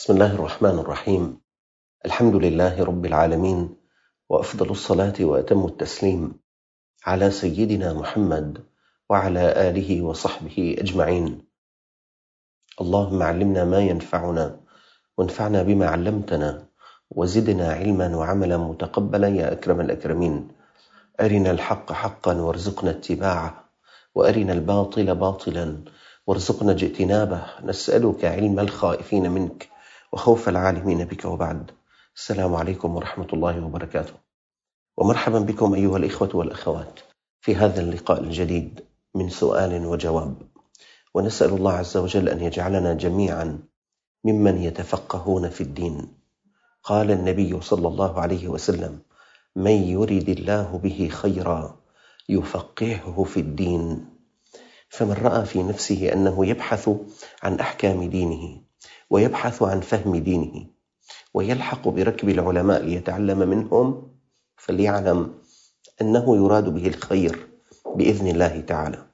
بسم الله الرحمن الرحيم. الحمد لله رب العالمين، وأفضل الصلاة وأتم التسليم على سيدنا محمد وعلى آله وصحبه أجمعين. اللهم علمنا ما ينفعنا وانفعنا بما علمتنا وزدنا علما وعملا متقبلا يا أكرم الأكرمين. أرنا الحق حقا وارزقنا اتباعه، وأرنا الباطل باطلا وارزقنا اجتنابه. نسألك علم الخائفين منك وخوف العالمين بك، وبعد. السلام عليكم ورحمة الله وبركاته، ومرحبا بكم أيها الإخوة والأخوات في هذا اللقاء الجديد من سؤال وجواب، ونسأل الله عز وجل أن يجعلنا جميعا ممن يتفقهون في الدين. قال النبي صلى الله عليه وسلم: من يرد الله به خيرا يفقهه في الدين. فمن رأى في نفسه أنه يبحث عن أحكام دينه ويبحث عن فهم دينه ويلحق بركب العلماء ليتعلم منهم، فليعلم أنه يراد به الخير بإذن الله تعالى.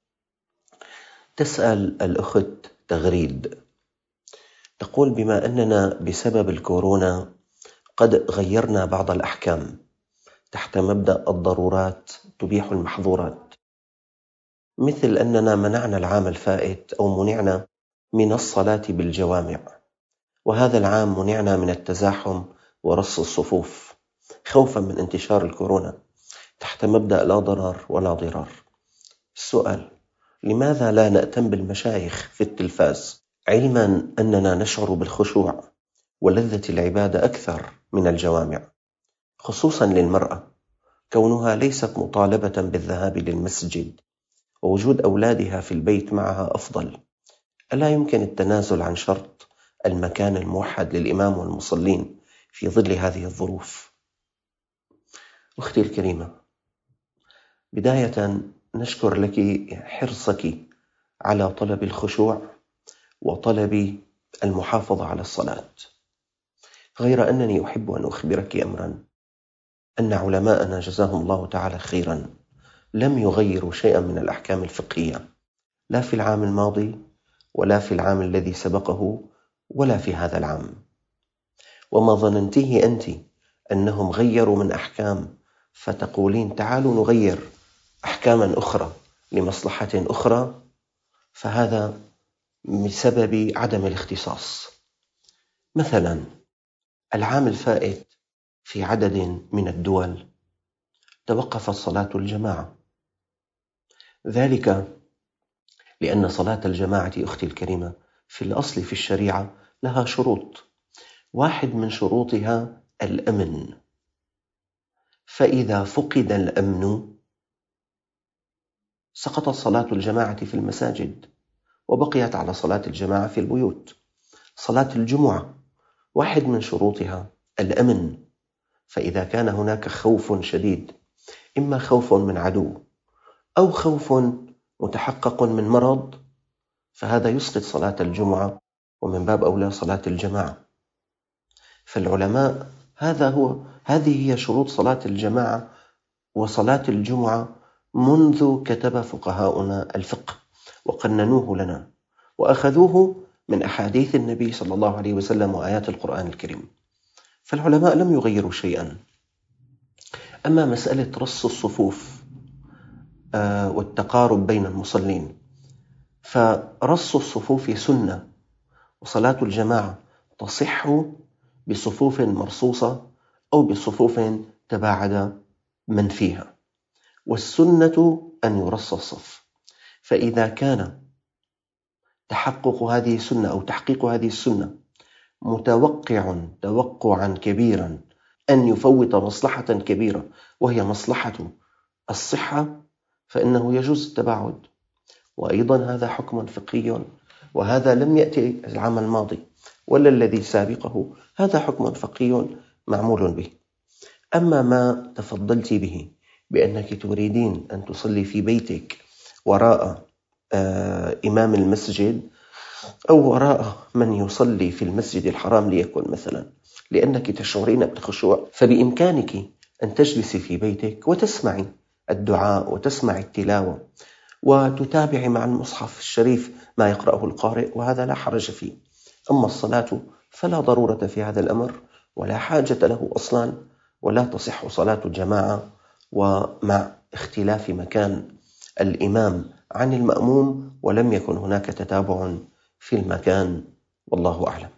تسأل الأخت تغريد، تقول: بما أننا بسبب الكورونا قد غيرنا بعض الأحكام تحت مبدأ الضرورات تبيح المحظورات، مثل أننا منعنا العام الفائت أو منعنا من الصلاة بالجوامع، وهذا العام منعنا من التزاحم ورص الصفوف خوفا من انتشار الكورونا تحت مبدأ لا ضرر ولا ضرار. السؤال: لماذا لا نأتم بالمشايخ في التلفاز، علما أننا نشعر بالخشوع ولذة العبادة أكثر من الجوامع، خصوصا للمرأة، كونها ليست مطالبة بالذهاب للمسجد ووجود أولادها في البيت معها أفضل؟ ألا يمكن التنازل عن شرط المكان الموحد للإمام والمصلين في ظل هذه الظروف؟ أختي الكريمة، بداية نشكر لك حرصك على طلب الخشوع وطلب المحافظة على الصلاة، غير أنني أحب أن أخبرك أمرا: أن علماءنا جزاهم الله تعالى خيرا لم يغيروا شيئا من الأحكام الفقهية، لا في العام الماضي ولا في العام الذي سبقه ولا في هذا العام. وما ظننتيه أنت أنهم غيروا من أحكام فتقولين تعالوا نغير أحكاما أخرى لمصلحة أخرى، فهذا بسبب عدم الاختصاص. مثلا العام الفائت في عدد من الدول توقفت صلاة الجماعة، ذلك لأن صلاة الجماعة أختي الكريمة في الأصل في الشريعة لها شروط، واحد من شروطها الأمن، فإذا فقد الأمن سقطت صلاة الجماعة في المساجد وبقيت على صلاة الجماعة في البيوت. صلاة الجمعة واحد من شروطها الأمن، فإذا كان هناك خوف شديد، إما خوف من عدو أو خوف متحقق من مرض، فهذا يسقط صلاة الجمعة ومن باب أولى صلاة الجماعة. فالعلماء هذه هي شروط صلاة الجماعة وصلاة الجمعة منذ كتب فقهاؤنا الفقه وقننوه لنا، وأخذوه من أحاديث النبي صلى الله عليه وسلم وآيات القرآن الكريم، فالعلماء لم يغيروا شيئا. أما مسألة رص الصفوف والتقارب بين المصلين، فرص الصفوف سنة، وصلاة الجماعة تصح بصفوف مرصوصة أو بصفوف تباعد من فيها، والسنة أن يرص الصف. فإذا كان تحقق هذه السنة أو تحقيق هذه السنة توقعا كبيرا أن يفوت مصلحة كبيرة وهي مصلحة الصحة، فإنه يجوز التباعد. وأيضا هذا حكم فقهي، وهذا لم يأتي العام الماضي ولا الذي سابقه، هذا حكم فقهي معمول به. أما ما تفضلت به بأنك تريدين أن تصلي في بيتك وراء إمام المسجد أو وراء من يصلي في المسجد الحرام ليكن مثلا، لأنك تشعرين بالخشوع، فبإمكانك أن تجلسي في بيتك وتسمعي الدعاء وتسمعي التلاوة وتتابعي مع المصحف الشريف ما يقرأه القارئ، وهذا لا حرج فيه. أما الصلاة فلا ضرورة في هذا الأمر ولا حاجة له أصلا، ولا تصح صلاة الجماعة ومع اختلاف مكان الإمام عن المأموم ولم يكن هناك تتابع في المكان، والله أعلم.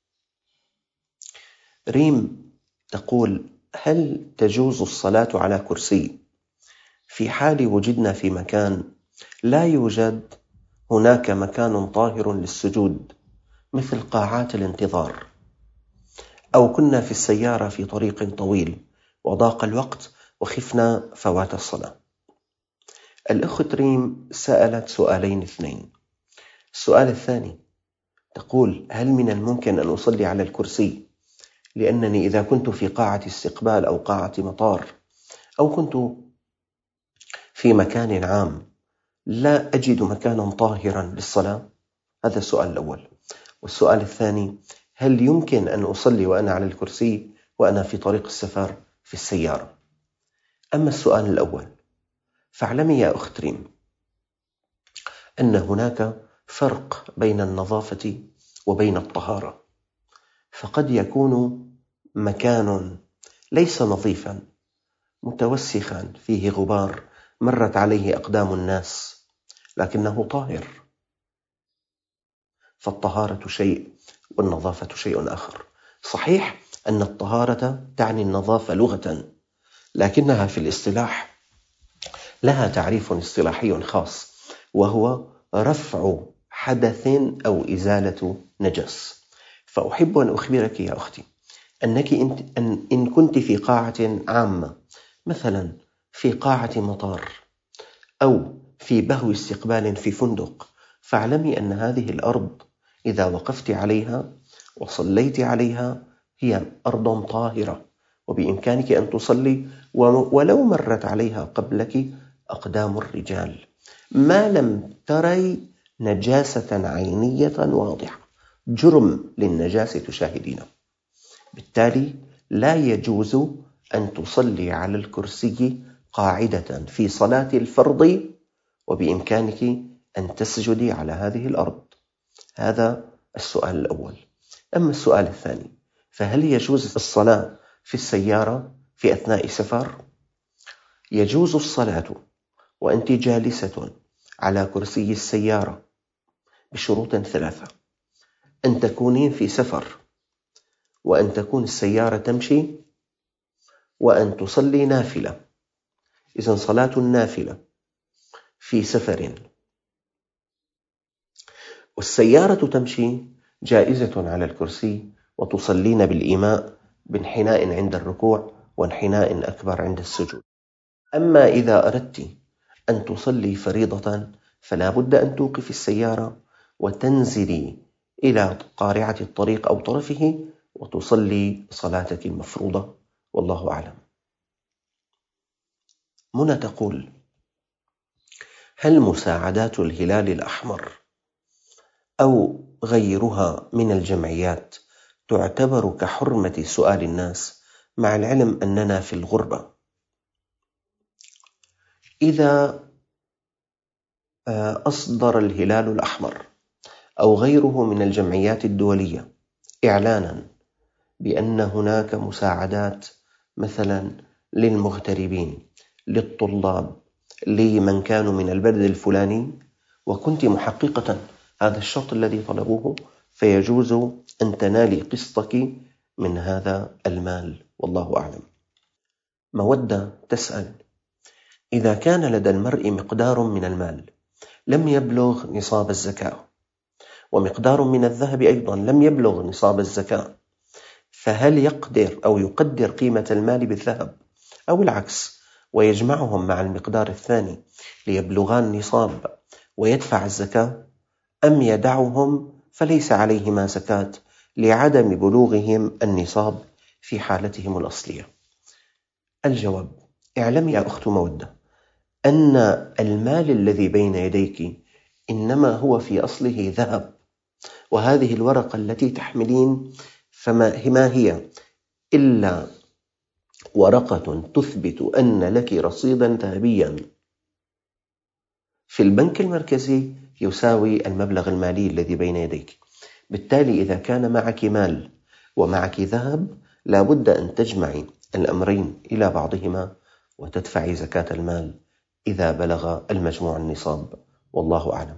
ريم تقول: هل تجوز الصلاة على كرسي في حال وجدنا في مكان لا يوجد هناك مكان طاهر للسجود مثل قاعات الانتظار، أو كنا في السيارة في طريق طويل وضاق الوقت وخفنا فوات الصلاة؟ الأخت ريم سألت سؤالين اثنين. السؤال الثاني تقول: هل من الممكن أن أصلي على الكرسي لأنني إذا كنت في قاعة استقبال أو قاعة مطار أو كنت في مكان عام لا أجد مكانا طاهرا للصلاة؟ هذا السؤال الأول. والسؤال الثاني: هل يمكن أن أصلي وأنا على الكرسي وأنا في طريق السفر في السيارة؟ أما السؤال الأول فاعلمي يا أخت ريم أن هناك فرق بين النظافة وبين الطهارة، فقد يكون مكان ليس نظيفا متوسخا فيه غبار مرت عليه أقدام الناس لكنه طاهر، فالطهارة شيء والنظافة شيء آخر. صحيح أن الطهارة تعني النظافة لغة، لكنها في الاصطلاح لها تعريف اصطلاحي خاص، وهو رفع حدث أو إزالة نجس. فأحب أن أخبرك يا أختي أنك إن كنت في قاعة عامة، مثلا في قاعة مطار أو في بهو استقبال في فندق، فاعلمي أن هذه الأرض إذا وقفت عليها وصليت عليها هي أرض طاهرة، وبإمكانك أن تصلي ولو مرت عليها قبلك أقدام الرجال ما لم تري نجاسة عينية واضحة، جرم للنجاسة تشاهدينه. بالتالي لا يجوز أن تصلي على الكرسي قاعدة في صلاة الفرض، وبإمكانك أن تسجدي على هذه الأرض. هذا السؤال الأول. أما السؤال الثاني فهل يجوز الصلاة في السيارة في أثناء سفر؟ يجوز الصلاة وأنت جالسة على كرسي السيارة بشروط ثلاثة: أن تكونين في سفر، وأن تكون السيارة تمشي، وأن تصلي نافلة. إذن صلاة النافلة في سفر والسيارة تمشي جائزة على الكرسي، وتصلين بالإيماء بانحناء عند الركوع وانحناء أكبر عند السجود. أما إذا أردت أن تصلي فريضة فلا بد أن توقفي السيارة وتنزلي إلى قارعة الطريق أو طرفه وتصلي صلاتك المفروضة، والله أعلم. منى تقول: هل مساعدات الهلال الأحمر أو غيرها من الجمعيات تعتبر كحرمة سؤال الناس مع العلم أننا في الغربة؟ إذا أصدر الهلال الأحمر أو غيره من الجمعيات الدولية إعلانا بأن هناك مساعدات مثلا للمغتربين، للطلاب، لمن كانوا من البلد الفلاني، وكنت محققة هذا الشرط الذي طلبوه، فيجوز أن تنالي قسطك من هذا المال، والله أعلم. مودة تسأل: إذا كان لدى المرء مقدار من المال لم يبلغ نصاب الزكاة، ومقدار من الذهب أيضا لم يبلغ نصاب الزكاة، فهل يقدر أو يقدر قيمة المال بالذهب أو العكس ويجمعهم مع المقدار الثاني ليبلغان نصاب ويدفع الزكاة، أم يدعهم فليس عليهما زكاة لعدم بلوغهم النصاب في حالتهم الأصلية؟ الجواب: اعلمي يا أخت مودة أن المال الذي بين يديك إنما هو في أصله ذهب، وهذه الورقة التي تحملين فما هي إلا ورقة تثبت أن لك رصيدا ذهبيا في البنك المركزي يساوي المبلغ المالي الذي بين يديك. بالتالي إذا كان معك مال ومعك ذهب لا بد أن تجمعي الأمرين إلى بعضهما وتدفعي زكاة المال إذا بلغ المجموع النصاب، والله أعلم.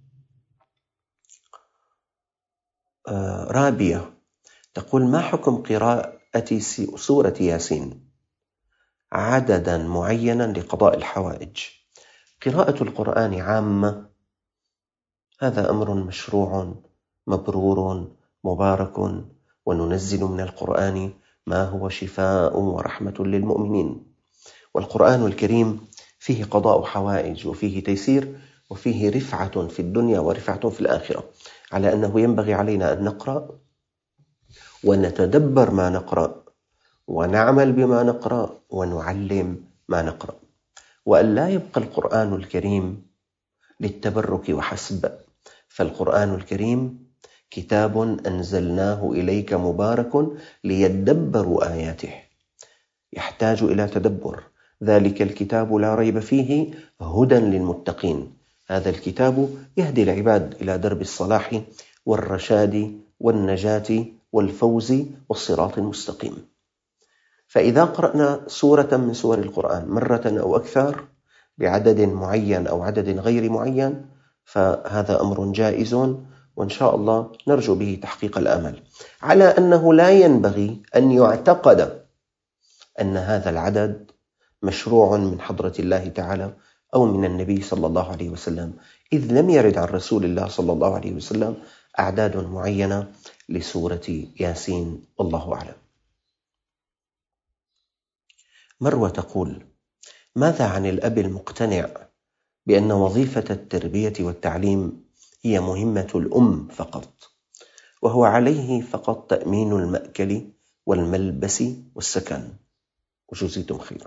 رابية تقول: ما حكم قراءة سورة ياسين عددا معينا لقضاء الحوائج؟ قراءة القرآن عامة، هذا أمر مشروع مبرور مبارك، وننزل من القرآن ما هو شفاء ورحمة للمؤمنين. والقرآن الكريم فيه قضاء حوائج وفيه تيسير وفيه رفعة في الدنيا ورفعة في الآخرة، على أنه ينبغي علينا أن نقرأ ونتدبر ما نقرأ ونعمل بما نقرأ ونعلم ما نقرأ، وأن لا يبقى القرآن الكريم للتبرك وحسب، فالقرآن الكريم كتاب أنزلناه إليك مبارك ليدبروا آياته، يحتاج إلى تدبر. ذلك الكتاب لا ريب فيه هدى للمتقين، هذا الكتاب يهدي العباد إلى درب الصلاح والرشاد والنجاة والفوز والصراط المستقيم. فإذا قرأنا سورة من سور القرآن مرة أو أكثر بعدد معين أو عدد غير معين فهذا أمر جائز، وإن شاء الله نرجو به تحقيق الآمال، على أنه لا ينبغي أن يعتقد أن هذا العدد مشروع من حضرة الله تعالى أو من النبي صلى الله عليه وسلم، إذ لم يرد عن رسول الله صلى الله عليه وسلم أعداد معينة لسورة ياسين، والله أعلم. مروة تقول: ماذا عن الأب المقتنع بأن وظيفة التربية والتعليم هي مهمة الأم فقط، وهو عليه فقط تأمين المأكل والملبس والسكن، وجزيتم خيرا؟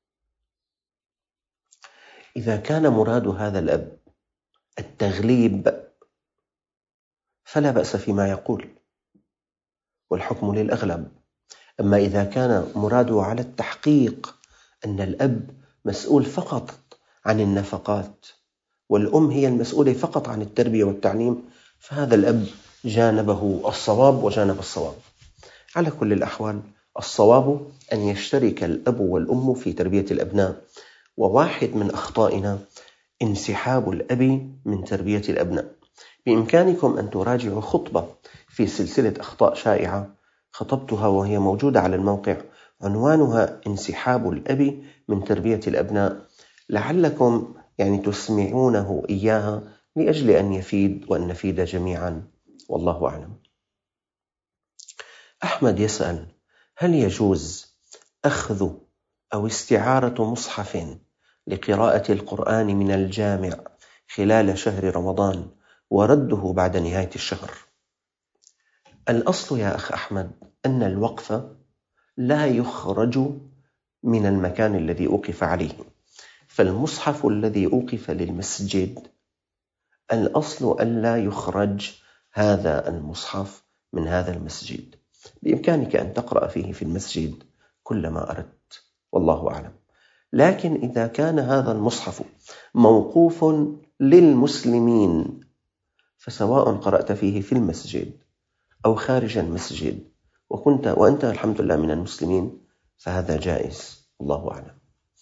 إذا كان مراد هذا الأب التغليب فلا بأس فيما يقول، والحكم للأغلب. أما إذا كان مراده على التحقيق أن الأب مسؤول فقط عن النفقات والأم هي المسؤولة فقط عن التربية والتعليم، فهذا الأب جانبه الصواب وجانب الصواب. على كل الأحوال الصواب أن يشترك الأب والأم في تربية الأبناء، وواحد من أخطائنا انسحاب الأب من تربية الأبناء. بإمكانكم أن تراجعوا خطبة في سلسلة أخطاء شائعة خطبتها وهي موجودة على الموقع، عنوانها انسحاب الأب من تربية الأبناء، لعلكم تسمعونه إياها لأجل أن يفيد وأن نفيد جميعا، والله أعلم. أحمد يسأل: هل يجوز أخذ أو استعارة مصحف لقراءة القرآن من الجامع خلال شهر رمضان ورده بعد نهاية الشهر؟ الأصل يا أخ أحمد أن الوقف لا يخرج من المكان الذي أوقف عليه، فالمصحف الذي أوقف للمسجد الأصل أن لا يخرج هذا المصحف من هذا المسجد، بإمكانك أن تقرأ فيه في المسجد كل ما أردت، والله أعلم. لكن إذا كان هذا المصحف موقوف للمسلمين فسواء قرأت فيه في المسجد أو خارج المسجد وأنت الحمد لله من المسلمين فهذا جائز، الله أعلم.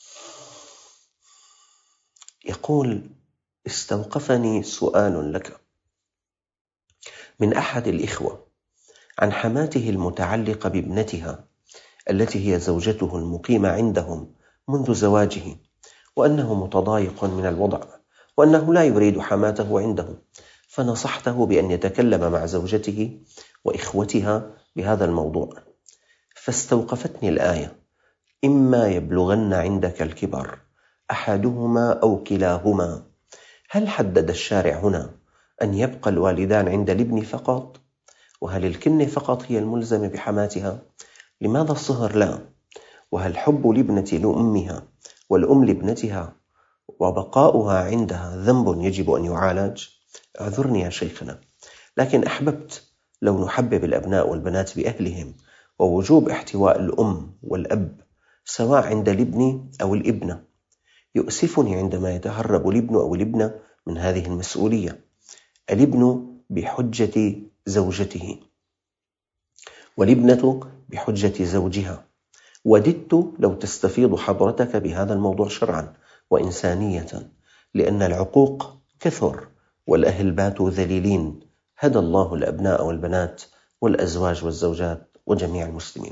يقول: استوقفني سؤال لك من أحد الإخوة عن حماته المتعلقة بابنتها التي هي زوجته المقيمة عندهم منذ زواجه، وأنه متضايق من الوضع وأنه لا يريد حماته عنده، فنصحته بأن يتكلم مع زوجته وإخوتها بهذا الموضوع، فاستوقفتني الآية: إما يبلغن عندك الكبر أحدهما أو كلاهما. هل حدد الشارع هنا أن يبقى الوالدان عند الابن فقط؟ وهل الكنة فقط هي الملزمة بحماتها؟ لماذا الصهر لا؟ وهل حب الابنة لأمها والأم لابنتها وبقاؤها عندها ذنب يجب أن يعالج؟ اعذرني يا شيخنا، لكن أحببت لو نحبب الأبناء والبنات بأهلهم، ووجوب احتواء الأم والأب سواء عند الابن أو الابنة. يؤسفني عندما يتهرب الابن أو الابنة من هذه المسؤولية، الابن بحجة زوجته، والابنة بحجة زوجها. وددت لو تستفيض حضرتك بهذا الموضوع شرعا وإنسانية، لأن العقوق كثر والأهل باتوا ذليلين. هدى الله الأبناء والبنات والأزواج والزوجات وجميع المسلمين.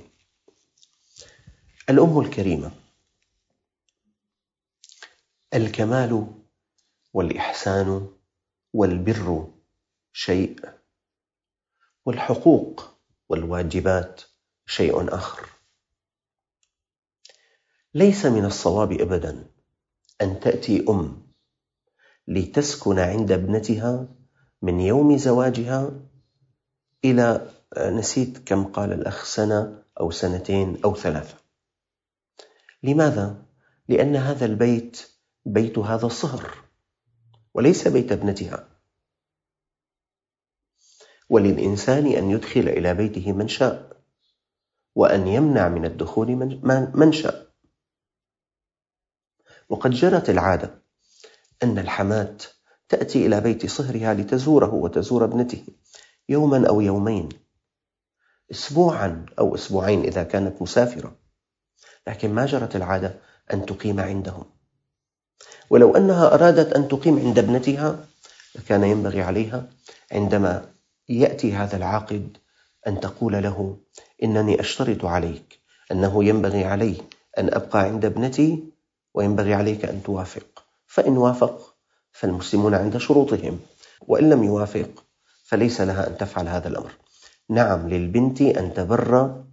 الأم الكريمة، الكمال والإحسان والبر شيء، والحقوق والواجبات شيء آخر. ليس من الصواب أبدا أن تأتي أم لتسكن عند ابنتها من يوم زواجها إلى نسيت كم قال الأخ، سنة أو سنتين أو 3. لماذا؟ لأن هذا البيت بيت هذا الصهر وليس بيت ابنتها، وللإنسان أن يدخل إلى بيته من شاء وأن يمنع من الدخول من شاء. وقد جرت العادة أن الحماة تأتي إلى بيت صهرها لتزوره وتزور ابنته يوما أو يومين، أسبوعا أو أسبوعين إذا كانت مسافرة، لكن ما جرت العادة أن تقيم عندهم. ولو أنها أرادت أن تقيم عند ابنتها كان ينبغي عليها عندما يأتي هذا العاقد أن تقول له: إنني أشترط عليك أنه ينبغي علي أن أبقى عند ابنتي وينبغي عليك أن توافق. فإن وافق فالمسلمون عند شروطهم، وإن لم يوافق فليس لها أن تفعل هذا الأمر. نعم، للبنت أن تبر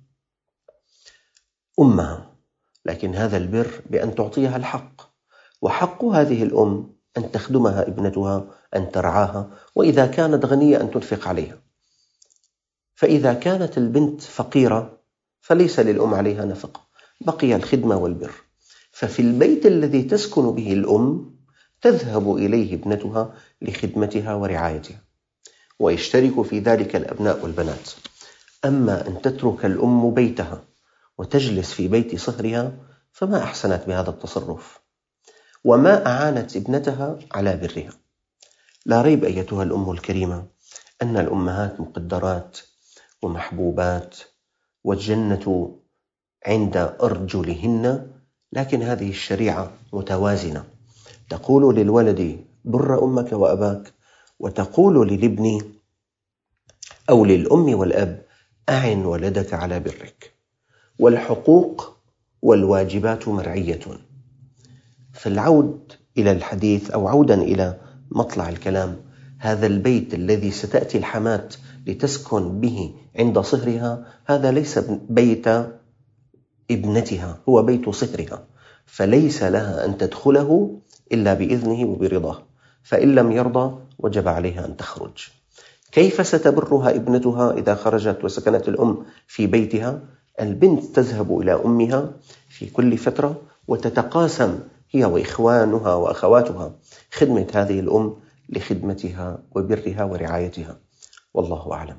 أمها، لكن هذا البر بأن تعطيها الحق، وحق هذه الأم أن تخدمها ابنتها، أن ترعاها، وإذا كانت غنية أن تنفق عليها. فإذا كانت البنت فقيرة فليس للأم عليها نفقة، بقي الخدمة والبر. ففي البيت الذي تسكن به الأم تذهب إليه ابنتها لخدمتها ورعايتها، ويشترك في ذلك الأبناء والبنات. أما أن تترك الأم بيتها وتجلس في بيت صهرها فما أحسنت بهذا التصرف، وما أعانت ابنتها على برها. لا ريب أيتها الأم الكريمة أن الأمهات مقدرات ومحبوبات، والجنة عند أرجلهن، لكن هذه الشريعة متوازنة، تقول للولد: بر أمك وأباك، وتقول للابن أو للأم والأب: أعن ولدك على برك. والحقوق والواجبات مرعية. فالعود إلى الحديث، أو عودا إلى مطلع الكلام، هذا البيت الذي ستأتي الحماة لتسكن به عند صهرها هذا ليس بيت ابنتها، هو بيت صهرها، فليس لها أن تدخله إلا بإذنه وبرضاه، فإن لم يرضى وجب عليها أن تخرج. كيف ستبرها ابنتها إذا خرجت وسكنت الأم في بيتها؟ البنت تذهب إلى أمها في كل فترة وتتقاسم هي وإخوانها وأخواتها خدمة هذه الأم لخدمتها وبرها ورعايتها. والله أعلم.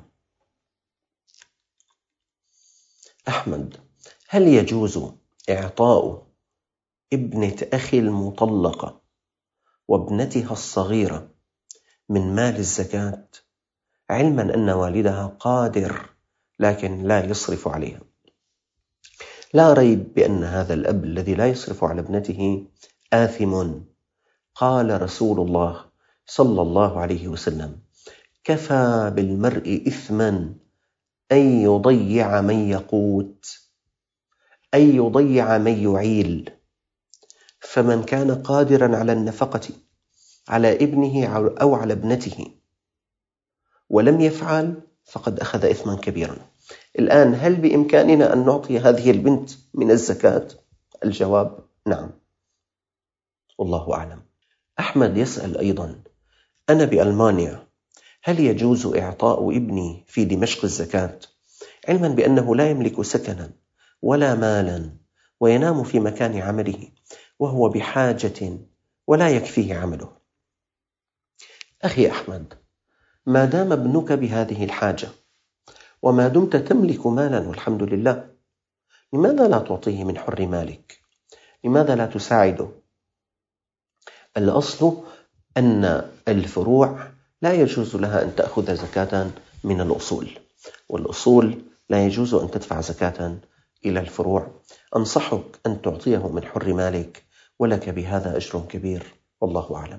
أحمد: هل يجوز إعطاء ابنة أخي المطلقة وابنتها الصغيرة من مال الزكاة، علما أن والدها قادر لكن لا يصرف عليها؟ لا ريب بأن هذا الأب الذي لا يصرف على ابنته آثم. قال رسول الله صلى الله عليه وسلم: كفى بالمرء إثما أن يضيع من يقوت، أن يضيع من يعيل. فمن كان قادرا على النفقة على ابنه أو على ابنته ولم يفعل فقد أخذ إثما كبيرا. الآن هل بإمكاننا أن نعطي هذه البنت من الزكاة؟ الجواب: نعم، والله أعلم. أحمد يسأل أيضا: أنا بألمانيا، هل يجوز إعطاء ابني في دمشق الزكاة، علما بأنه لا يملك سكنا ولا مالا وينام في مكان عمله وهو بحاجة ولا يكفيه عمله؟ أخي أحمد، ما دام ابنك بهذه الحاجة وما دمت تملك مالا والحمد لله، لماذا لا تعطيه من حر مالك؟ لماذا لا تساعده؟ الأصل أن الفروع لا يجوز لها أن تأخذ زكاة من الأصول، والأصول لا يجوز أن تدفع زكاة إلى الفروع. أنصحك أن تعطيه من حر مالك، ولك بهذا أجر كبير، والله أعلم.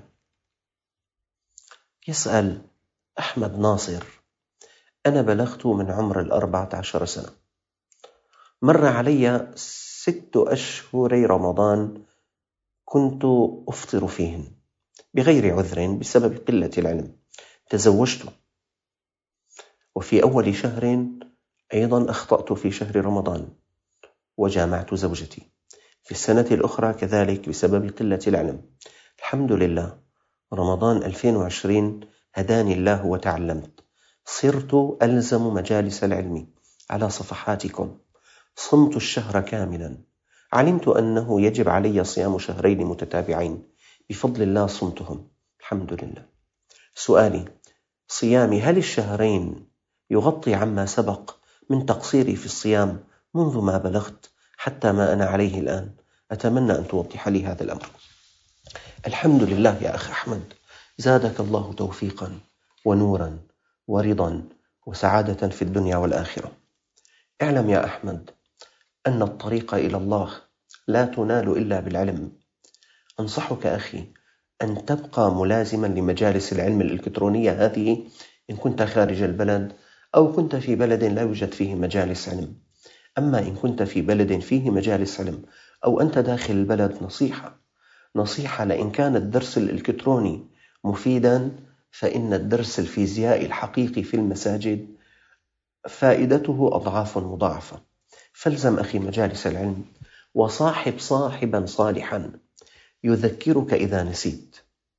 يسأل أحمد ناصر: أنا بلغت من عمر 14 سنة، مر علي 6 أشهر رمضان كنت أفطر فيهن بغير عذر بسبب قلة العلم. تزوجت، وفي أول شهر أيضا أخطأت في شهر رمضان وجامعت زوجتي، في السنة الأخرى كذلك بسبب قلة العلم. الحمد لله، رمضان 2020 هداني الله وتعلمت، صرت ألزم مجالس العلم على صفحاتكم، صمت الشهر كاملا، علمت أنه يجب علي صيام شهرين متتابعين، بفضل الله صمتهم، الحمد لله. سؤالي: صيامي هل الشهرين يغطي عما سبق من تقصيري في الصيام منذ ما بلغت حتى ما أنا عليه الآن؟ أتمنى أن توضح لي هذا الأمر. الحمد لله يا أخي أحمد، زادك الله توفيقا ونورا ورضا وسعادة في الدنيا والآخرة. اعلم يا أحمد أن الطريق إلى الله لا تنال إلا بالعلم. أنصحك أخي أن تبقى ملازما لمجالس العلم الإلكترونية هذه إن كنت خارج البلد، أو كنت في بلد لا يوجد فيه مجالس علم. أما إن كنت في بلد فيه مجالس علم أو أنت داخل البلد، نصيحة لئن كان الدرس الإلكتروني مفيدا، فإن الدرس الفيزيائي الحقيقي في المساجد فائدته أضعاف مضاعفة. فالزم أخي مجالس العلم، وصاحب صاحبا صالحا يذكرك إذا نسيت،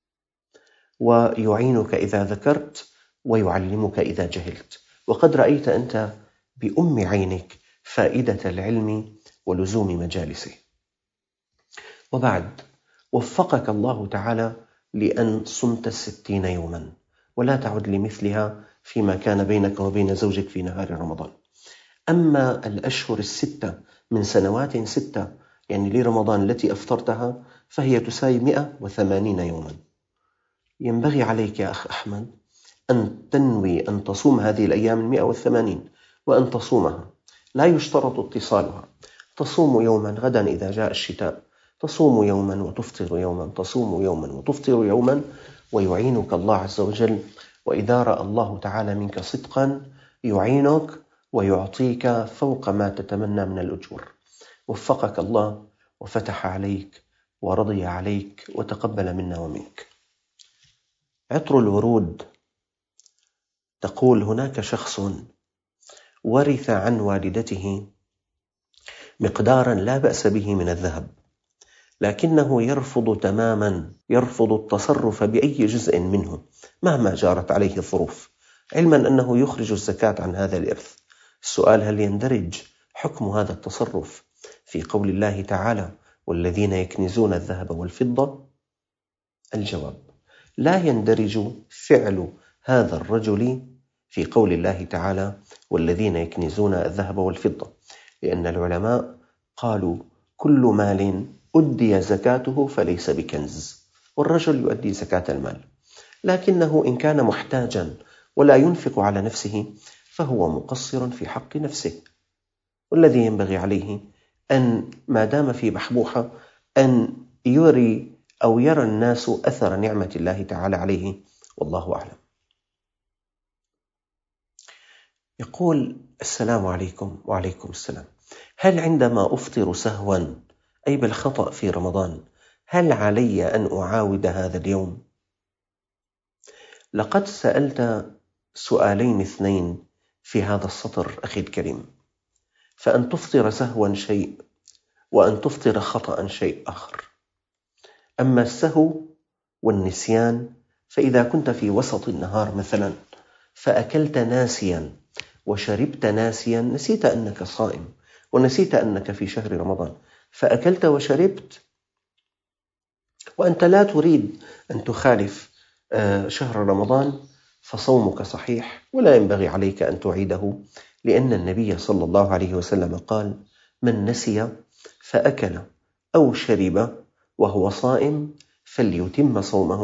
ويعينك إذا ذكرت، ويعلمك إذا جهلت. وقد رأيت أنت بأم عينك فائدة العلم ولزوم مجالسه. وبعد، وفقك الله تعالى لأن صمت 60 يوما، ولا تعد لمثلها فيما كان بينك وبين زوجك في نهار رمضان. أما الأشهر 6 من سنوات 6 يعني لرمضان التي أفطرتها، فهي تساوي 180 يوما. ينبغي عليك يا أخ أحمد أن تنوي أن تصوم هذه الأيام 180 وأن تصومها، لا يشترط اتصالها. تصوم يوما غدا إذا جاء الشتاء، تصوم يوما وتفطر يوما، تصوم يوما وتفطر يوما، ويعينك الله عز وجل. وإذا رأى الله تعالى منك صدقا يعينك ويعطيك فوق ما تتمنى من الأجور. وفقك الله وفتح عليك ورضي عليك وتقبل منا ومنك. عطر الورود تقول: هناك شخص ورث عن والدته مقدارا لا بأس به من الذهب، لكنه يرفض التصرف بأي جزء منه مهما جارت عليه الظروف، علما أنه يخرج الزكاة عن هذا الإرث. السؤال: هل يندرج حكم هذا التصرف في قول الله تعالى: والذين يكنزون الذهب والفضة؟ الجواب: لا يندرج فعل هذا الرجل في قول الله تعالى: والذين يكنزون الذهب والفضة، لأن العلماء قالوا: كل مال أدي زكاته فليس بكنز، والرجل يؤدي زكاة المال، لكنه إن كان محتاجا ولا ينفق على نفسه فهو مقصر في حق نفسه. والذي ينبغي عليه أن ما دام في بحبوحة أن يرى الناس أثر نعمة الله تعالى عليه، والله أعلم. يقول: السلام عليكم. وعليكم السلام. هل عندما أفطر سهوا أي بالخطأ في رمضان، هل علي أن أعاود هذا اليوم؟ لقد سألت سؤالين اثنين في هذا السطر أخي الكريم، فأن تفطر سهوا شيء وأن تفطر خطأ شيء آخر. أما السهو والنسيان، فإذا كنت في وسط النهار مثلا فأكلت ناسيا وشربت ناسيا، نسيت أنك صائم ونسيت أنك في شهر رمضان، فأكلت وشربت وأنت لا تريد أن تخالف شهر رمضان، فصومك صحيح ولا ينبغي عليك أن تعيده، لأن النبي صلى الله عليه وسلم قال: من نسي فأكل أو شرب وهو صائم فليتم صومه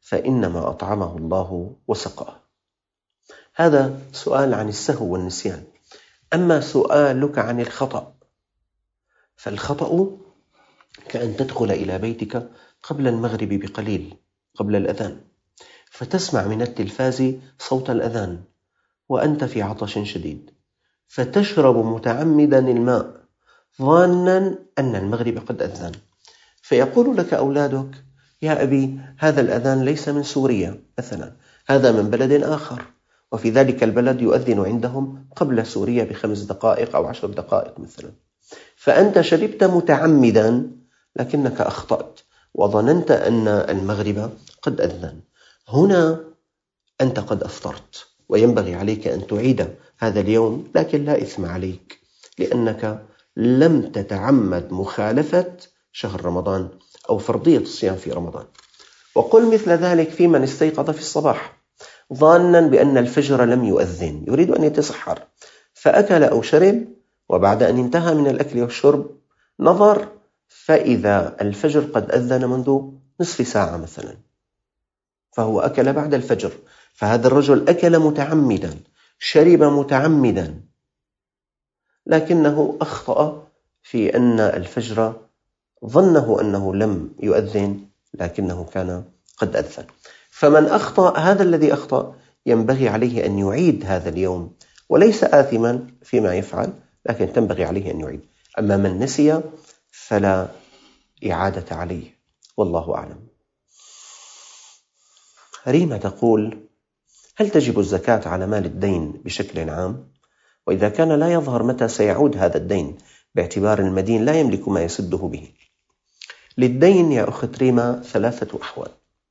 فإنما أطعمه الله وسقاه. هذا سؤال عن السهو والنسيان. أما سؤالك عن الخطأ، فالخطأ كأن تدخل إلى بيتك قبل المغرب بقليل، قبل الأذان، فتسمع من التلفاز صوت الأذان وأنت في عطش شديد، فتشرب متعمدا الماء ظانا أن المغرب قد أذن، فيقول لك أولادك: يا أبي، هذا الأذان ليس من سوريا مثلا، هذا من بلد آخر، وفي ذلك البلد يؤذن عندهم قبل سوريا ب5 دقائق أو 10 دقائق مثلا. فأنت شربت متعمدا لكنك أخطأت وظننت أن المغرب قد أذن. هنا أنت قد أفطرت، وينبغي عليك أن تعيد هذا اليوم، لكن لا إثم عليك، لأنك لم تتعمد مخالفة شهر رمضان أو فرضية الصيام في رمضان. وقل مثل ذلك في من استيقظ في الصباح ظانا بأن الفجر لم يؤذن، يريد أن يتسحر، فأكل أو شرب، وبعد أن انتهى من الأكل والشرب نظر فإذا الفجر قد أذن منذ نصف ساعة مثلا، فهو أكل بعد الفجر. فهذا الرجل أكل متعمدا، شرب متعمدا، لكنه أخطأ في أن الفجر ظنه أنه لم يؤذن لكنه كان قد أذن. فمن أخطأ، هذا الذي أخطأ ينبغي عليه أن يعيد هذا اليوم، وليس آثما فيما يفعل، لكن تنبغي عليه أن يعيد. أما من نسي فلا إعادة عليه، والله أعلم. ريما تقول: هل تجب الزكاة على مال الدين بشكل عام؟ وإذا كان لا يظهر متى سيعود هذا الدين باعتبار المدين لا يملك ما يسده به. للدين يا أخت ريما 3 أحوال.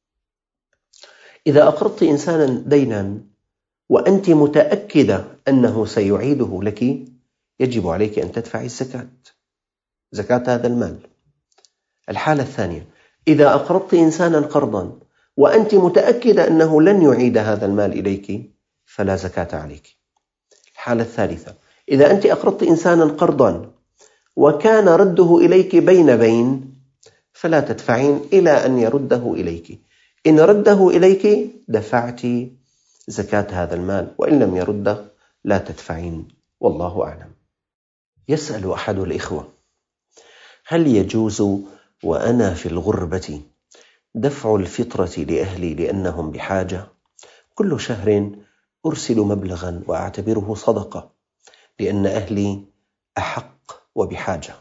إذا أقرضت إنسانا دينا وأنت متأكدة أنه سيعيده لك، يجب عليك أن تدفعي الزكاة، زكاة هذا المال. الحالة الثانية: إذا أقرضت إنسانا قرضا وأنت متأكدة أنه لن يعيد هذا المال إليك، فلا زكاة عليك. الحالة الثالثة: إذا أنت أقرضت إنسانا قرضا وكان رده إليك بين، فلا تدفعين إلى أن يرده إليك. إن رده إليك دفعت زكاة هذا المال، وإن لم يرده لا تدفعين، والله أعلم. يسأل أحد الإخوة: هل يجوز وأنا في الغربة دفع الفطرة لأهلي لأنهم بحاجة؟ كل شهر أرسل مبلغا وأعتبره صدقة، لأن أهلي أحق وبحاجة.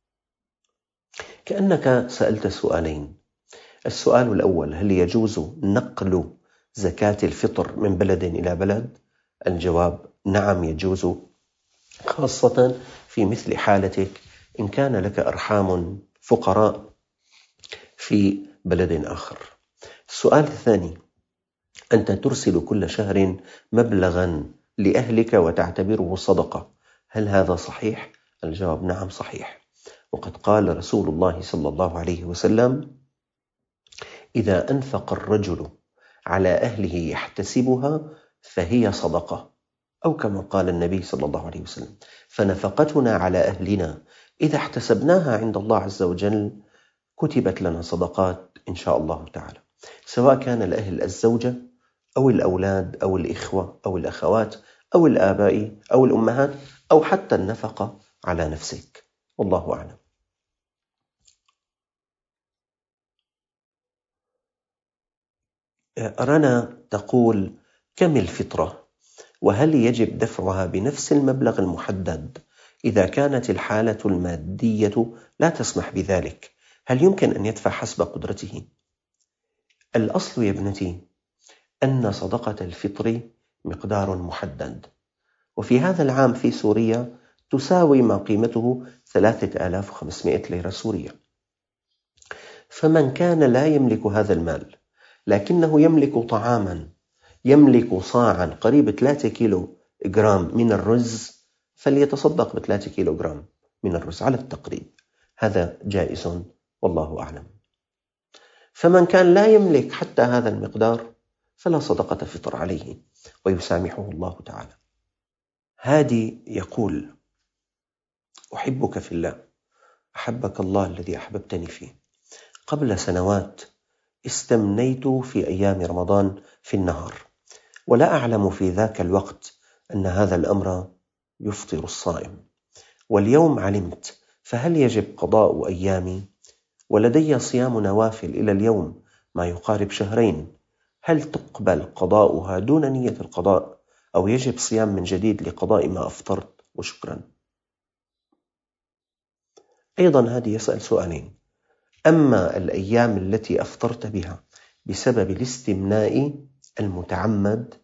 كأنك سألت سؤالين. السؤال الأول: هل يجوز نقل زكاة الفطر من بلد إلى بلد؟ الجواب: نعم يجوز، خاصة في مثل حالتك إن كان لك أرحام فقراء في بلد آخر. السؤال الثاني: أنت ترسل كل شهر مبلغا لأهلك وتعتبره صدقة، هل هذا صحيح؟ الجواب: نعم صحيح. وقد قال رسول الله صلى الله عليه وسلم: إذا أنفق الرجل على أهله يحتسبها فهي صدقة، أو كما قال النبي صلى الله عليه وسلم: فنفقتنا على أهلنا إذا احتسبناها عند الله عز وجل كتبت لنا صدقات إن شاء الله تعالى، سواء كان الأهل الزوجة أو الأولاد أو الإخوة أو الأخوات أو الآباء أو الأمهات، أو حتى النفقة على نفسك، والله أعلم. رنا تقول: كم الفطرة؟ وهل يجب دفعها بنفس المبلغ المحدد إذا كانت الحالة المادية لا تسمح بذلك؟ هل يمكن أن يدفع حسب قدرته؟ الأصل يا ابنتي أن صدقة الفطر مقدار محدد، وفي هذا العام في سوريا تساوي ما قيمته 3500 ليرة سورية. فمن كان لا يملك هذا المال لكنه يملك طعاما، يملك صاعا قريب 3 كيلو جرام من الرز، فليتصدق ب3 كيلو جرام من الرز على التقريب، هذا جائز، والله أعلم. فمن كان لا يملك حتى هذا المقدار فلا صدقة فطر عليه، ويسامحه الله تعالى. هادي يقول: أحبك في الله، أحبك الله الذي أحببتني فيه. قبل سنوات استمنيت في أيام رمضان في النهار، ولا أعلم في ذاك الوقت أن هذا الأمر يفطر الصائم، واليوم علمت، فهل يجب قضاء أيامي؟ ولدي صيام نوافل إلى اليوم ما يقارب شهرين، هل تقبل قضاؤها دون نية القضاء، أو يجب صيام من جديد لقضاء ما أفطرت؟ وشكرا. أيضا هذه يسأل سؤالين: أما الأيام التي أفطرت بها بسبب الاستمناء المتعمد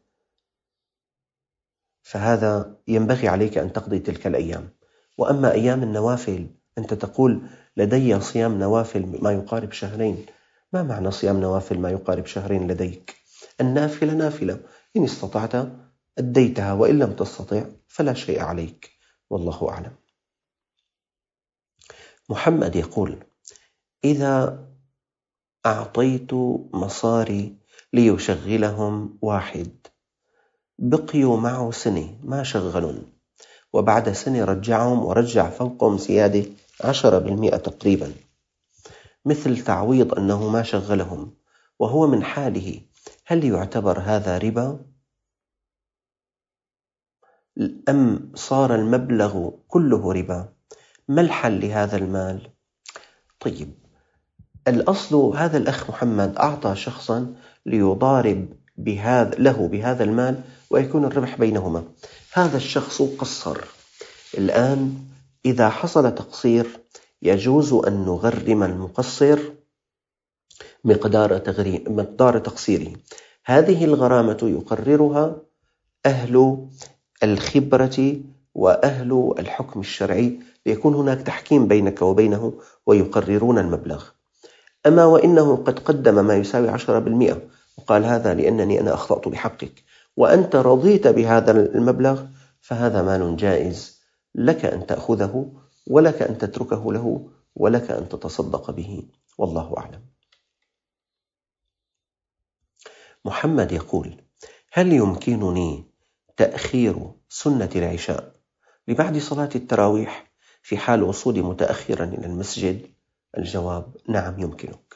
فهذا ينبغي عليك أن تقضي تلك الأيام، وأما أيام النوافل أنت تقول لدي صيام نوافل ما يقارب شهرين. ما معنى صيام نوافل ما يقارب شهرين لديك؟ النافلة نافلة، إن استطعت أديتها، وإن لم تستطع فلا شيء عليك، والله أعلم. محمد يقول: إذا أعطيت مصاري ليشغلهم واحد، بقيوا معه سنة ما شغلون، وبعد سنة رجعهم ورجع فوقهم زيادة 10% تقريبا، مثل تعويض أنه ما شغلهم وهو من حاله، هل يعتبر هذا ربا؟ أم صار المبلغ كله ربا؟ ما الحل لهذا المال؟ طيب، الأصل هذا الأخ محمد أعطى شخصا ليضارب له بهذا المال ويكون الربح بينهما، هذا الشخص قصر. الآن إذا حصل تقصير يجوز أن نغرم المقصر مقدار تقصيره. هذه الغرامة يقررها أهل الخبرة وأهل الحكم الشرعي، ليكون هناك تحكيم بينك وبينه ويقررون المبلغ. أما وإنه قد قدم ما يساوي 10% وقال هذا لأنني أنا أخطأت بحقك، وأنت رضيت بهذا المبلغ، فهذا مال جائز، لك أن تأخذه ولك أن تتركه له ولك أن تتصدق به، والله أعلم. محمد يقول: هل يمكنني تأخير سنة العشاء لبعد صلاة التراويح في حال وصولي متأخرا إلى المسجد؟ الجواب: نعم يمكنك.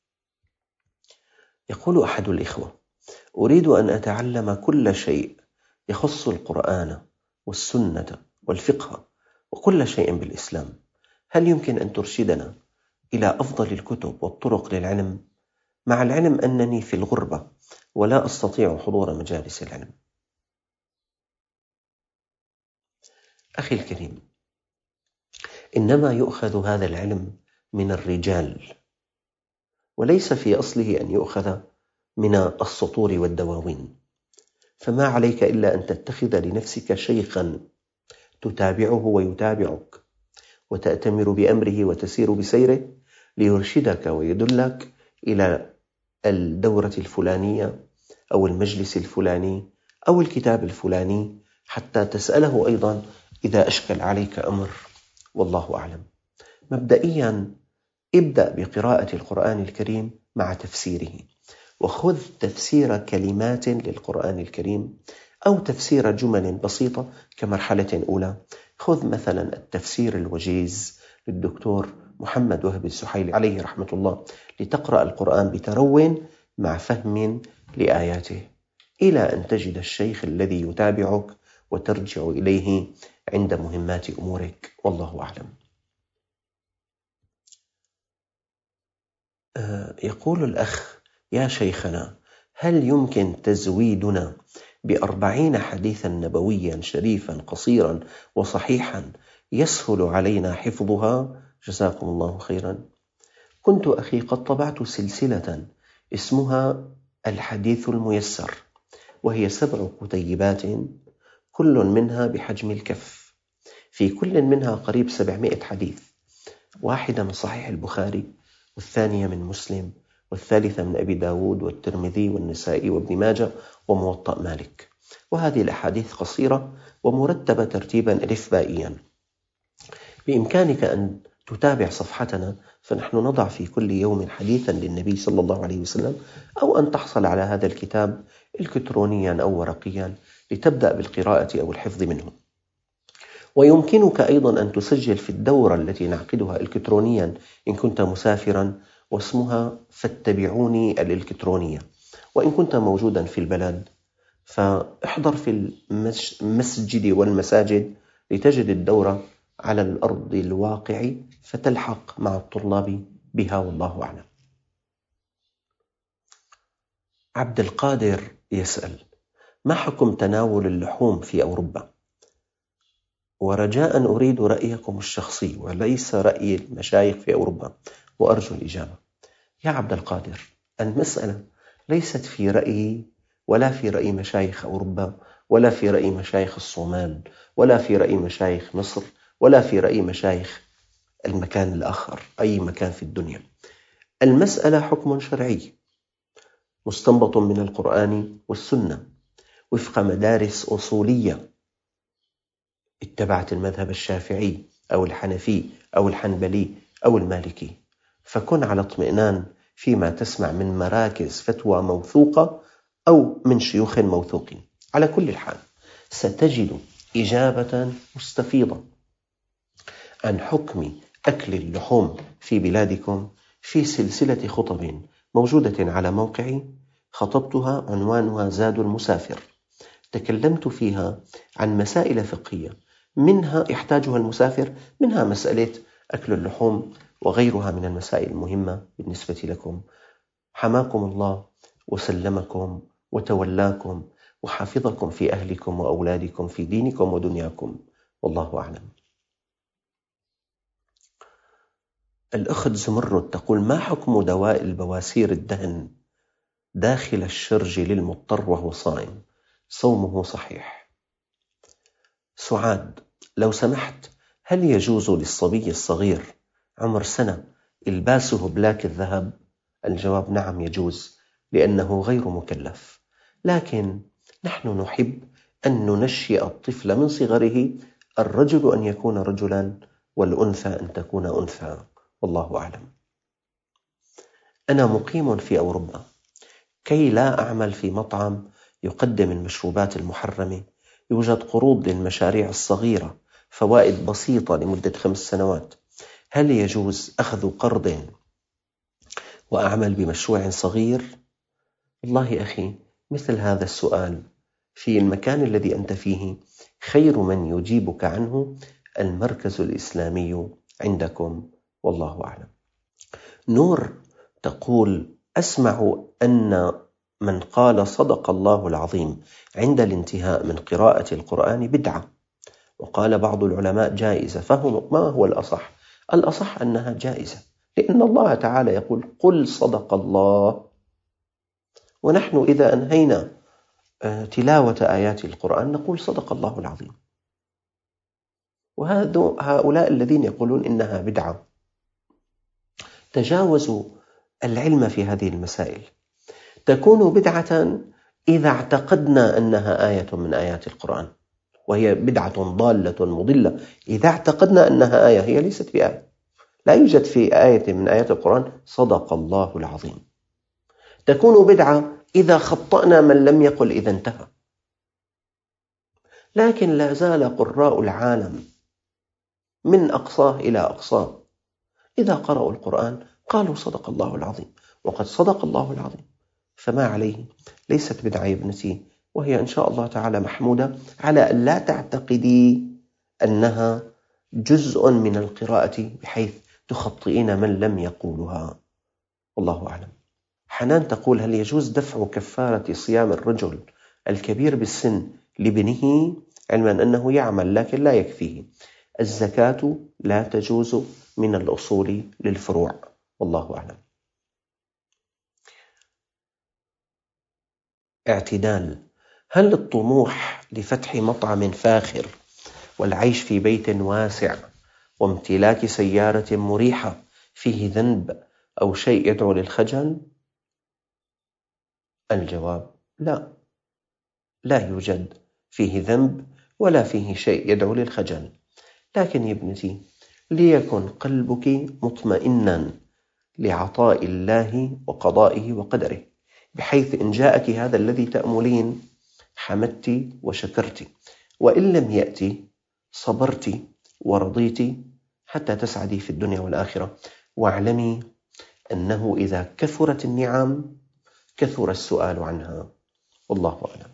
يقول أحد الإخوة: أريد أن أتعلم كل شيء يخص القرآن والسنة والفقه وكل شيء بالإسلام، هل يمكن أن ترشدنا إلى أفضل الكتب والطرق للعلم، مع العلم أنني في الغربة ولا أستطيع حضور مجالس العلم؟ أخي الكريم، إنما يؤخذ هذا العلم من الرجال، وليس في أصله أن يؤخذ من السطور والدواوين، فما عليك إلا أن تتخذ لنفسك شيخا تتابعه ويتابعك، وتأتمر بأمره وتسير بسيره ليرشدك ويدلك إلى الدورة الفلانية أو المجلس الفلاني أو الكتاب الفلاني، حتى تسأله أيضا إذا أشكل عليك أمر، والله أعلم. مبدئيا ابدأ بقراءة القرآن الكريم مع تفسيره، وخذ تفسير كلمات للقرآن الكريم أو تفسير جمل بسيطة كمرحلة أولى. خذ مثلا التفسير الوجيز للدكتور محمد وهب السحيلي عليه رحمة الله، لتقرأ القرآن بترو مع فهم لآياته، إلى أن تجد الشيخ الذي يتابعك وترجع إليه عند مهمات أمورك، والله أعلم. يقول الأخ: يا شيخنا، هل يمكن تزويدنا ب40 حديثا نبويا شريفا قصيرا وصحيحا يسهل علينا حفظها؟ جزاكم الله خيرا. كنت أخي قد طبعت سلسلة اسمها الحديث الميسر، وهي 7 كتيبات كل منها بحجم الكف، في كل منها قريب 700 حديث، واحدة من صحيح البخاري، والثانية من مسلم، والثالثة من أبي داود والترمذي والنسائي وابن ماجه وموطأ مالك. وهذه الأحاديث قصيرة ومرتبة ترتيبا إلفبائيا. بإمكانك أن تتابع صفحتنا، فنحن نضع في كل يوم حديثا للنبي صلى الله عليه وسلم، أو أن تحصل على هذا الكتاب إلكترونيا أو ورقيا لتبدأ بالقراءة أو الحفظ منه. ويمكنك أيضا أن تسجل في الدورة التي نعقدها إلكترونيا إن كنت مسافرا، واسمها فاتبعوني الإلكترونية. وإن كنت موجودا في البلد فاحضر في المسجد والمساجد لتجد الدورة على الأرض الواقع فتلحق مع الطلاب بها، والله أعلم. عبد القادر يسأل: ما حكم تناول اللحوم في أوروبا؟ ورجاء أريد رأيكم الشخصي وليس رأي المشايخ في أوروبا، وأرجو الإجابة. يا عبد القادر، المسألة ليست في رأيي ولا في رأي مشايخ أوروبا ولا في رأي مشايخ الصومال ولا في رأي مشايخ مصر ولا في رأي مشايخ المكان الآخر، أي مكان في الدنيا. المسألة حكم شرعي مستنبط من القرآن والسنة وفق مدارس أصولية اتبعت المذهب الشافعي أو الحنفي أو الحنبلي أو المالكي، فكن على اطمئنان فيما تسمع من مراكز فتوى موثوقة أو من شيوخ موثوقين. على كل الحال ستجد إجابة مستفيضة عن حكم أكل اللحوم في بلادكم في سلسلة خطب موجودة على موقعي، خطبتها عنوانها زاد المسافر. تكلمت فيها عن مسائل فقهية منها يحتاجها المسافر، منها مسألة أكل اللحوم وغيرها من المسائل المهمة بالنسبة لكم. حماكم الله وسلمكم وتولاكم وحفظكم في أهلكم وأولادكم في دينكم ودنياكم، والله أعلم. الأخت زمرد تقول: ما حكم دواء البواسير الدهن داخل الشرج للمضطر وهو صائم؟ صومه صحيح؟ سعاد: لو سمحت، هل يجوز للصبي الصغير عمر سنة إلباسه بلاك الذهب؟ الجواب: نعم يجوز، لأنه غير مكلف، لكن نحن نحب أن ننشئ الطفل من صغره الرجل أن يكون رجلا والأنثى أن تكون أنثى، والله أعلم. أنا مقيم في أوروبا، كي لا أعمل في مطعم يقدم المشروبات المحرمة يوجد قروض للمشاريع الصغيرة، فوائد بسيطة لمدة 5 سنوات. هل يجوز أخذ قرض وأعمل بمشروع صغير؟ والله أخي، مثل هذا السؤال في المكان الذي أنت فيه خير من يجيبك عنه المركز الإسلامي عندكم، والله أعلم. نور تقول: أسمع أن من قال صدق الله العظيم عند الانتهاء من قراءة القرآن بدعة، وقال بعض العلماء جائزة، ما هو الأصح؟ الأصح أنها جائزة، لأن الله تعالى يقول: قل صدق الله. ونحن إذا أنهينا تلاوة آيات القرآن نقول صدق الله العظيم. وهؤلاء الذين يقولون إنها بدعة تجاوزوا العلم في هذه المسائل. تكون بدعة إذا اعتقدنا أنها آية من آيات القرآن، وهي بدعة ضالة مضلة إذا اعتقدنا أنها آية، هي ليست بآية. لا يوجد في آية من آيات القرآن صدق الله العظيم. تكون بدعة إذا خطأنا من لم يقل إذا انتهى. لكن لا زال قراء العالم من أقصاه إلى أقصاه إذا قرأوا القرآن قالوا صدق الله العظيم، وقد صدق الله العظيم، فما عليه. ليست بدعة يا ابنتي، وهي إن شاء الله تعالى محمودة، على أن لا تعتقدي أنها جزء من القراءة بحيث تخطئين من لم يقولها، والله أعلم. حنان تقول: هل يجوز دفع كفارة صيام الرجل الكبير بالسن لابنه، علما أنه يعمل لكن لا يكفيه؟ الزكاة لا تجوز من الأصول للفروع، والله أعلم. اعتدال: هل الطموح لفتح مطعم فاخر والعيش في بيت واسع وامتلاك سيارة مريحة فيه ذنب أو شيء يدعو للخجل؟ الجواب: لا يوجد فيه ذنب ولا فيه شيء يدعو للخجل، لكن يا ابنتي ليكن قلبك مطمئنا لعطاء الله وقضائه وقدره، بحيث إن جاءك هذا الذي تأملين حمدت وشكرت، وإن لم يأتي صبرت ورضيت حتى تسعدي في الدنيا والآخرة. واعلمي أنه إذا كثرت النعم كثر السؤال عنها، والله أعلم.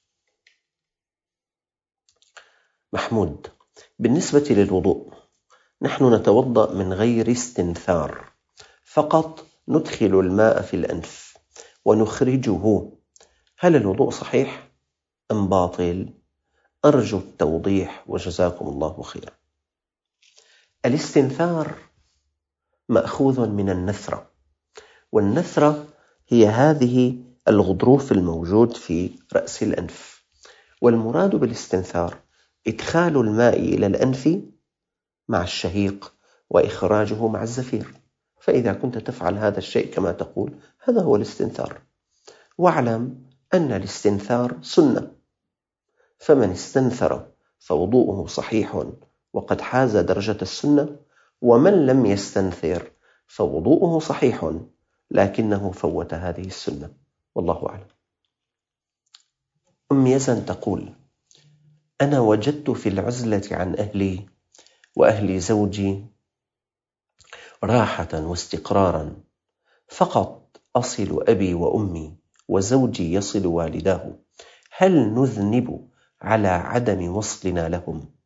محمود: بالنسبة للوضوء نحن نتوضأ من غير استنثار، فقط ندخل الماء في الأنف ونخرجه، هل الوضوء صحيح أم باطل؟ أرجو التوضيح وجزاكم الله خيرا. الاستنثار مأخوذ من النثرة، والنثرة هي هذه الغضروف الموجود في رأس الأنف، والمراد بالاستنثار إدخال الماء إلى الأنف مع الشهيق وإخراجه مع الزفير، فإذا كنت تفعل هذا الشيء كما تقول هذا هو الاستنثار. واعلم أن الاستنثار سنة، فمن استنثر فوضوءه صحيح وقد حاز درجة السنة، ومن لم يستنثر فوضوءه صحيح لكنه فوت هذه السنة، والله أعلم. أم يزن تقول: أنا وجدت في العزلة عن أهلي وأهل زوجي راحة واستقرارا، فقط أصل أبي وأمي وزوجي يصل والداه، هل نذنب على عدم وصلنا لهم؟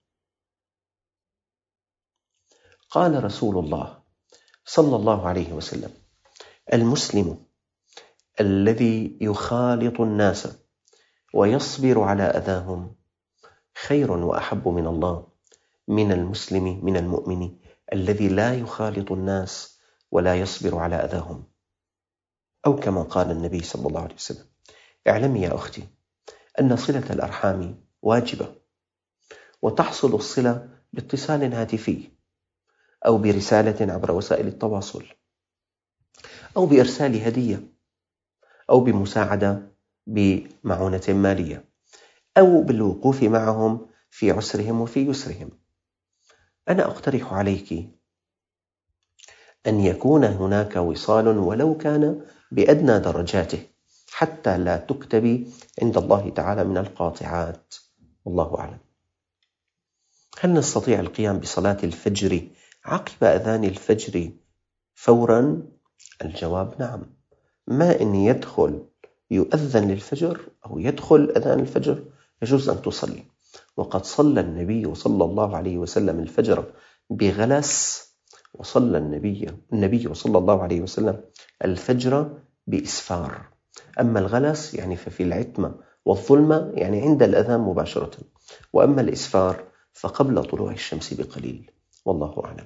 قال رسول الله صلى الله عليه وسلم: المسلم الذي يخالط الناس ويصبر على أذاهم خير وأحب من الله من المؤمن الذي لا يخالط الناس ولا يصبر على أذاهم، أو كما قال النبي صلى الله عليه وسلم. اعلمي يا أختي أن صلة الأرحام واجبة، وتحصل الصلة باتصال هاتفي أو برسالة عبر وسائل التواصل أو بإرسال هدية أو بمساعدة بمعونة مالية أو بالوقوف معهم في عسرهم وفي يسرهم. أنا أقترح عليك أن يكون هناك وصال ولو كان بأدنى درجاته حتى لا تكتبي عند الله تعالى من القاطعات، والله أعلم. هل نستطيع القيام بصلاة الفجر عقب أذان الفجر فورا؟ الجواب نعم، ما إن يؤذن للفجر أو يدخل أذان الفجر يجوز أن تصلي، وقد صلى النبي صلى الله عليه وسلم الفجر بغلس، وصلى النبي صلى الله عليه وسلم الفجر بإسفار. أما الغلس يعني ففي العتمة والظلمة، يعني عند الأذان مباشرة، وأما الإسفار فقبل طلوع الشمس بقليل، والله أعلم.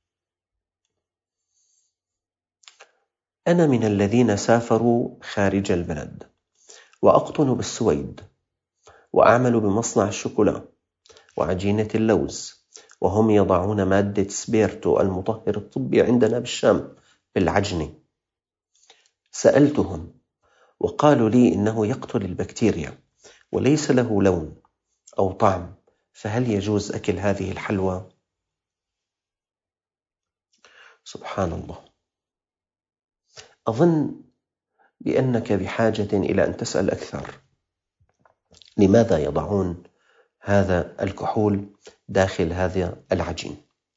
أنا من الذين سافروا خارج البلد، وأقطن بالسويد، وأعمل بمصنع الشوكولا وعجينة اللوز، وهم يضعون مادة سبيرتو المطهر الطبي عندنا بالشام بالعجن. سألتهم وقالوا لي إنه يقتل البكتيريا وليس له لون أو طعم، فهل يجوز أكل هذه الحلوى؟ سبحان الله. أظن بأنك بحاجة إلى أن تسأل أكثر، لماذا يضعون هذا الكحول داخل هذا العجين؟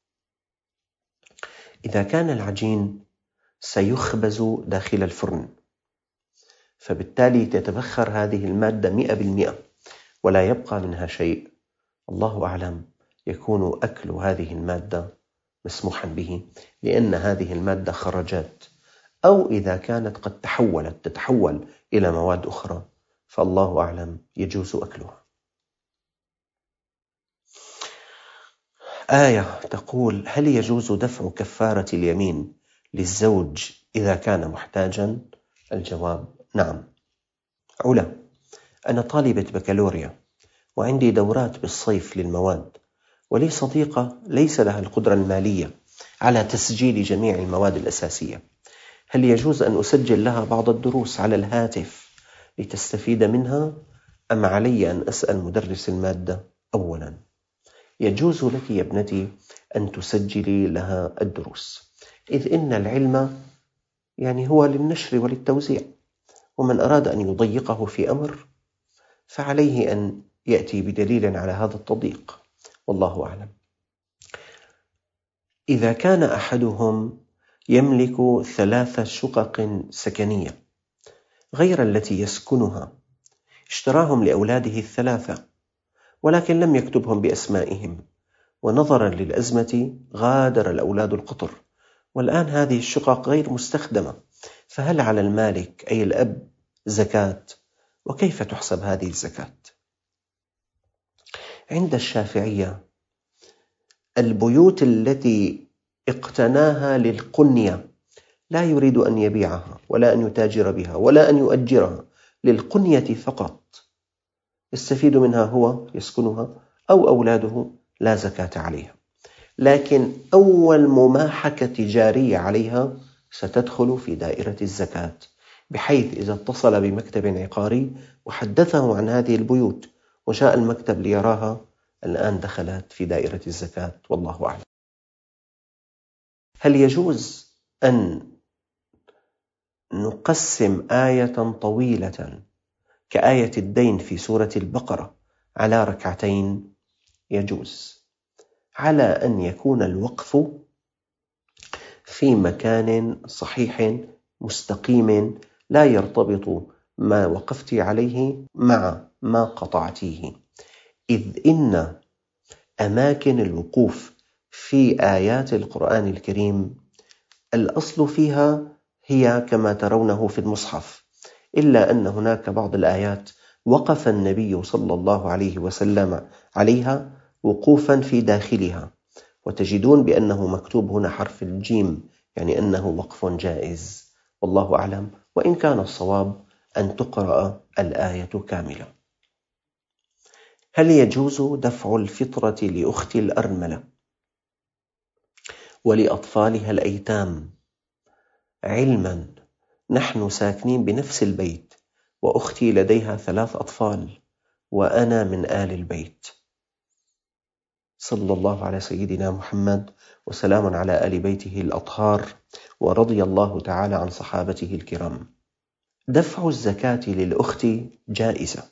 إذا كان العجين سيخبز داخل الفرن، فبالتالي تتبخر هذه المادة 100% ولا يبقى منها شيء، الله أعلم، يكون أكل هذه المادة مسموحا به، لأن هذه المادة خرجات، أو إذا كانت قد تتحول إلى مواد أخرى فالله أعلم يجوز أكلها. آية تقول: هل يجوز دفع كفارة اليمين للزوج إذا كان محتاجا؟ الجواب نعم. علا: أنا طالبة بكالوريا وعندي دورات بالصيف للمواد، ولي صديقة ليس لها القدرة المالية على تسجيل جميع المواد الأساسية، هل يجوز أن أسجل لها بعض الدروس على الهاتف لتستفيد منها، أم علي أن أسأل مدرس المادة؟ أولا، يجوز لك يا ابنتي أن تسجلي لها الدروس، إذ إن العلم هو للنشر وللتوزيع، ومن أراد أن يضيقه في أمر فعليه أن يأتي بدليل على هذا التضييق، والله أعلم. إذا كان أحدهم يملك 3 شقق سكنية غير التي يسكنها، اشتراهم لأولاده ال3 ولكن لم يكتبهم بأسمائهم، ونظرا للأزمة غادر الأولاد القطر، والآن هذه الشقق غير مستخدمة، فهل على المالك أي الأب زكاة؟ وكيف تحسب هذه الزكاة؟ عند الشافعية البيوت التي اقتناها للقنية لا يريد أن يبيعها ولا أن يتاجر بها ولا أن يؤجرها، للقنية فقط يستفيد منها هو يسكنها أو أولاده، لا زكاة عليها. لكن أول مماحكة تجارية عليها ستدخل في دائرة الزكاة، بحيث إذا اتصل بمكتب عقاري وحدثه عن هذه البيوت وجاء المكتب ليراها، الآن دخلت في دائرة الزكاة، والله أعلم. هل يجوز أن نقسم آية طويلة كآية الدين في سورة البقرة على ركعتين؟ يجوز، على أن يكون الوقف في مكان صحيح مستقيم لا يرتبط ما وقفت عليه مع ما قطعتيه، إذ إن أماكن الوقوف في آيات القرآن الكريم الأصل فيها هي كما ترونه في المصحف، إلا أن هناك بعض الآيات وقف النبي صلى الله عليه وسلم عليها وقوفا في داخلها، وتجدون بأنه مكتوب هنا حرف الجيم، يعني أنه وقف جائز، والله أعلم، وإن كان الصواب أن تقرأ الآية كاملة. هل يجوز دفع الفطرة لأختي الأرملة ولأطفالها الأيتام، علما نحن ساكنين بنفس البيت وأختي لديها 3 أطفال وأنا من آل البيت؟ صلى الله على سيدنا محمد وسلام على آل بيته الأطهار، ورضي الله تعالى عن صحابته الكرام. دفع الزكاة للأخت جائزة،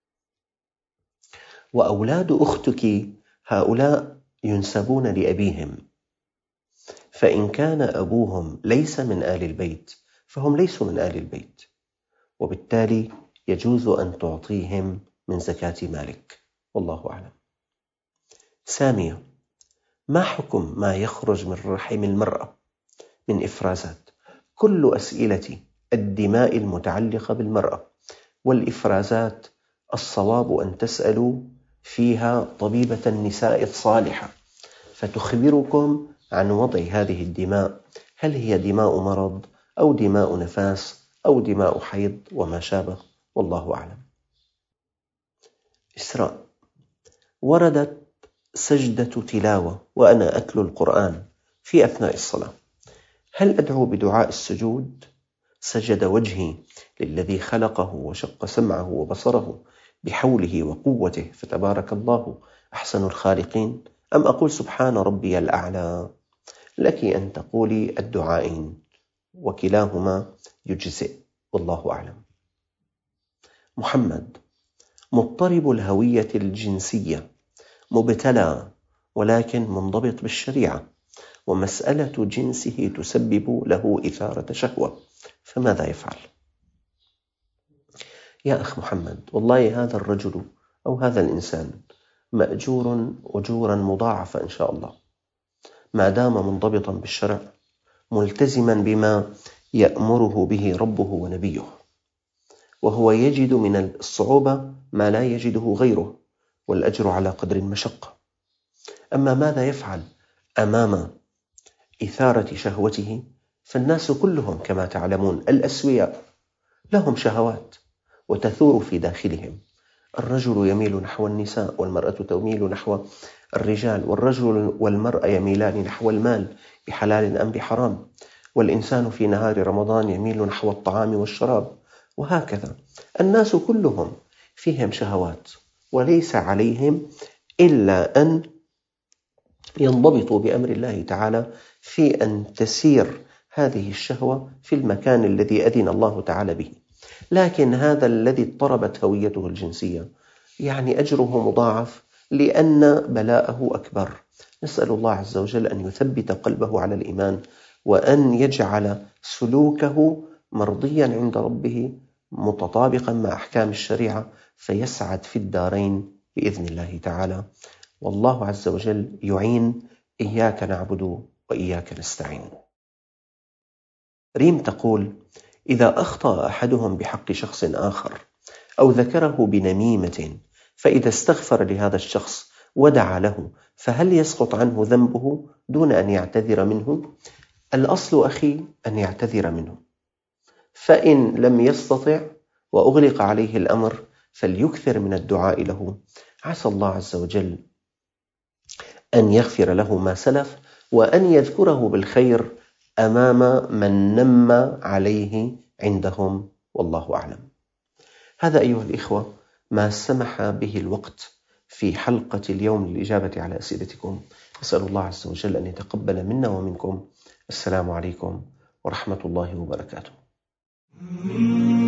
وأولاد أختك هؤلاء ينسبون لأبيهم، فإن كان أبوهم ليس من آل البيت فهم ليسوا من آل البيت، وبالتالي يجوز أن تعطيهم من زكاة مالك، والله أعلم. ثانيا، ما حكم ما يخرج من رحم المرأة من إفرازات؟ كل أسئلة الدماء المتعلقة بالمرأة والإفرازات الصواب أن تسألوا فيها طبيبة النساء الصالحة فتخبركم عن وضع هذه الدماء، هل هي دماء مرض أو دماء نفاس أو دماء حيض وما شابه، والله أعلم. إسراء: وردت سجدة تلاوة وأنا أتلو القرآن في أثناء الصلاة، هل أدعو بدعاء السجود سجد وجهي للذي خلقه وشق سمعه وبصره بحوله وقوته فتبارك الله أحسن الخالقين، أم أقول سبحان ربي الأعلى؟ لك أن تقولي الدعائين وكلاهما يجزئ، والله أعلم. محمد: مضطرب الهوية الجنسية، مبتلى ولكن منضبط بالشريعة، ومسألة جنسه تسبب له إثارة شهوة، فماذا يفعل؟ يا أخ محمد، والله هذا الرجل أو هذا الإنسان مأجور أجورا مضاعفة إن شاء الله، ما دام منضبطا بالشرع ملتزما بما يأمره به ربه ونبيه، وهو يجد من الصعوبة ما لا يجده غيره، والأجر على قدر المشقة. أما ماذا يفعل أمام إثارة شهوته؟ فالناس كلهم كما تعلمون الأسوياء لهم شهوات وتثور في داخلهم، الرجل يميل نحو النساء والمرأة تميل نحو الرجال، والرجل والمرأة يميلان نحو المال بحلال أم بحرام، والإنسان في نهار رمضان يميل نحو الطعام والشراب، وهكذا الناس كلهم فيهم شهوات، وليس عليهم إلا أن ينضبطوا بأمر الله تعالى في أن تسير هذه الشهوة في المكان الذي أذن الله تعالى به. لكن هذا الذي اضطربت هويته الجنسية يعني أجره مضاعف لأن بلاءه أكبر. نسأل الله عز وجل أن يثبت قلبه على الإيمان وأن يجعل سلوكه مرضيا عند ربه متطابقا مع أحكام الشريعة، فيسعد في الدارين بإذن الله تعالى. والله عز وجل يعين. إياك نعبد وإياك نستعين. ريم تقول: إذا أخطأ أحدهم بحق شخص آخر أو ذكره بنميمة، فإذا استغفر لهذا الشخص ودعا له، فهل يسقط عنه ذنبه دون أن يعتذر منه؟ الأصل أخي أن يعتذر منه، فإن لم يستطع وأغلق عليه الأمر فليكثر من الدعاء له، عسى الله عز وجل أن يغفر له ما سلف وأن يذكره بالخير أمام من نم عليه عندهم، والله أعلم. هذا أيها الإخوة ما سمح به الوقت في حلقة اليوم للإجابة على أسئلتكم. أسأل الله عز وجل أن يتقبل منا ومنكم. السلام عليكم ورحمة الله وبركاته.